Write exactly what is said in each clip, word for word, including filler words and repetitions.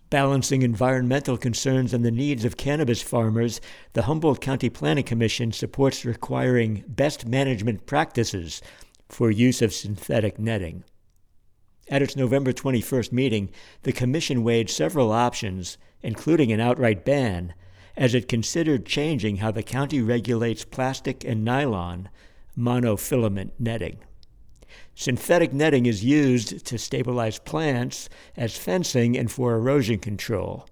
Balancing environmental concerns and the needs of cannabis farmers, the Humboldt County Planning Commission supports requiring best management practices for use of synthetic netting. At its November twenty-first meeting, the commission weighed several options, including an outright ban, as it considered changing how the county regulates plastic and nylon monofilament netting. Synthetic netting is used to stabilize plants, as fencing, and for erosion control.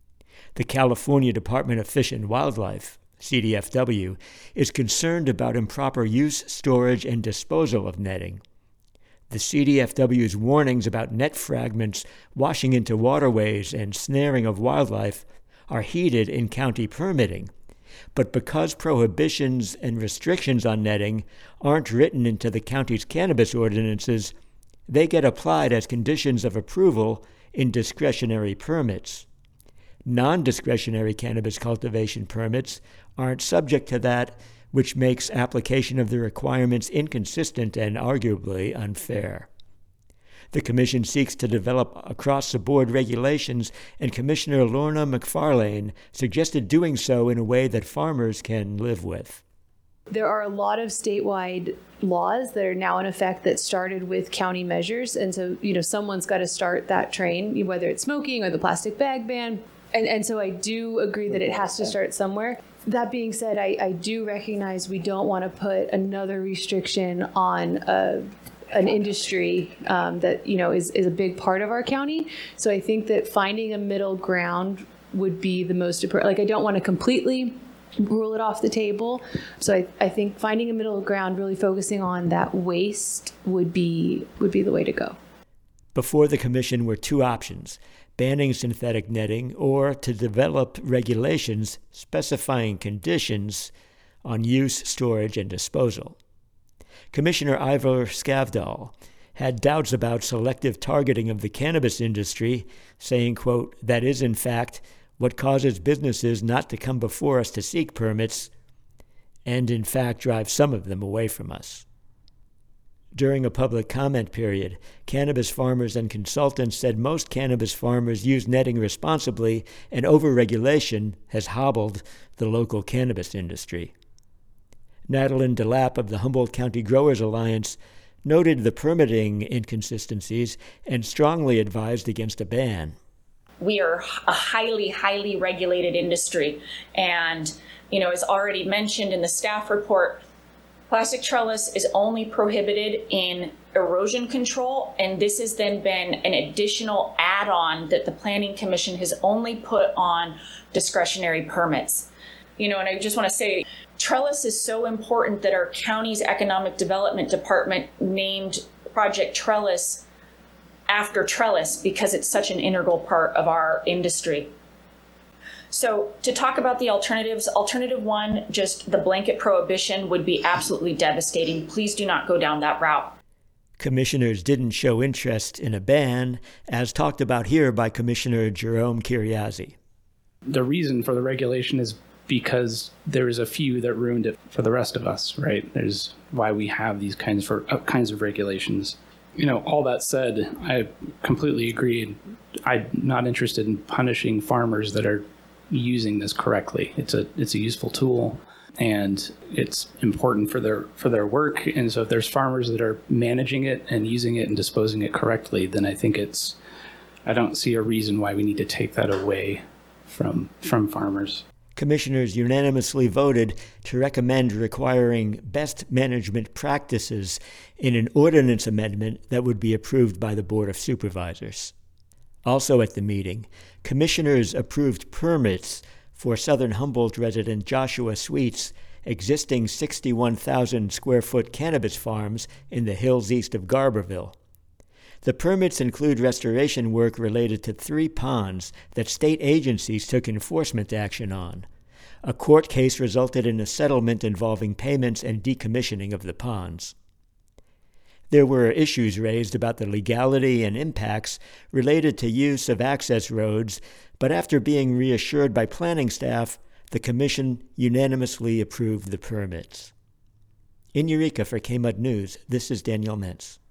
The California Department of Fish and Wildlife, C D F W, is concerned about improper use, storage, and disposal of netting. The C D F W's warnings about net fragments washing into waterways and snaring of wildlife are heeded in county permitting. But because prohibitions and restrictions on netting aren't written into the county's cannabis ordinances, they get applied as conditions of approval in discretionary permits. Non-discretionary cannabis cultivation permits aren't subject to that, which makes application of the requirements inconsistent and arguably unfair. The Commission seeks to develop across-the-board regulations, and Commissioner Lorna McFarlane suggested doing so in a way that farmers can live with. There are a lot of statewide laws that are now in effect that started with county measures. And so, you know, someone's got to start that train, whether it's smoking or the plastic bag ban. And, and so I do agree that it has to start somewhere. That being said, I, I do recognize we don't want to put another restriction on a an industry um, that, you know, is, is a big part of our county. So I think that finding a middle ground would be the most important. Like, I don't want to completely rule it off the table. So I, I think finding a middle ground, really focusing on that waste would be would be the way to go. Before the commission were two options: banning synthetic netting or to develop regulations specifying conditions on use, storage, and disposal. Commissioner Ivor Skavdal had doubts about selective targeting of the cannabis industry, saying, quote, "That is, in fact, what causes businesses not to come before us to seek permits, and in fact drive some of them away from us." During a public comment period, cannabis farmers and consultants said most cannabis farmers use netting responsibly, and overregulation has hobbled the local cannabis industry. Natalie DeLapp of the Humboldt County Growers Alliance noted the permitting inconsistencies and strongly advised against a ban. We are a highly, highly regulated industry. And, you know, as already mentioned in the staff report, plastic trellis is only prohibited in erosion control. And this has then been an additional add-on that the Planning Commission has only put on discretionary permits. You know, and I just want to say, trellis is so important that our county's economic development department named Project Trellis after trellis because it's such an integral part of our industry. So to talk about the alternatives, alternative one, just the blanket prohibition would be absolutely devastating. Please do not go down that route. Commissioners didn't show interest in a ban, as talked about here by Commissioner Jerome Kiriazi. The reason for the regulation is because there's a few that ruined it for the rest of us, right? There's why we have these kinds for uh, kinds of regulations. You know, all that said, I completely agree. I'm not interested in punishing farmers that are using this correctly. It's a it's a useful tool, and it's important for their for their work. And so if there's farmers that are managing it and using it and disposing it correctly, then I think it's I don't see a reason why we need to take that away from from farmers. Commissioners unanimously voted to recommend requiring best management practices in an ordinance amendment that would be approved by the Board of Supervisors. Also at the meeting, commissioners approved permits for Southern Humboldt resident Joshua Sweet's existing sixty-one thousand square foot cannabis farms in the hills east of Garberville. The permits include restoration work related to three ponds that state agencies took enforcement action on. A court case resulted in a settlement involving payments and decommissioning of the ponds. There were issues raised about the legality and impacts related to use of access roads, but after being reassured by planning staff, the Commission unanimously approved the permits. In Eureka for K M U D News, this is Daniel Mentz.